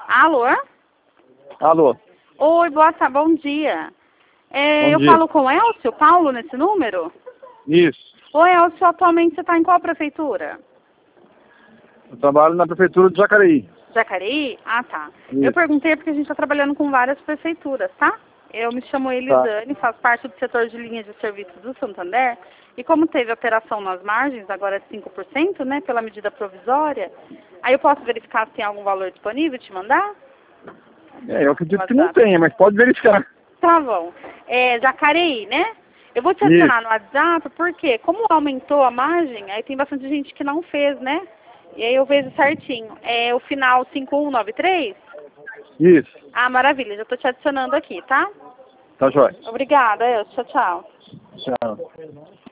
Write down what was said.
Alô? Alô? Oi, boa tarde, bom dia. Eu Dia. falo com o Elcio Paulo nesse número? Isso. Oi, Elcio, atualmente você está em qual prefeitura? Eu trabalho na prefeitura de Jacareí. Jacareí? Ah, tá. Isso. Eu perguntei porque a gente está trabalhando com várias prefeituras, tá? Eu me chamo Elisane, faço parte do setor de linhas de serviços do Santander. E como teve alteração nas margens, agora é 5%, né, pela medida provisória, aí eu posso verificar se tem algum valor disponível e te mandar? Eu acredito que não tenha, mas pode verificar. Tá bom. Jacareí, né? Eu vou te adicionar no WhatsApp, porque como aumentou a margem, aí tem bastante gente que não fez, né? E aí eu vejo certinho. É o final 5193? Isso. Ah, maravilha. Já tô te adicionando aqui, tá? Tá jóia. Obrigada, Elcio. Tchau, tchau. Tchau.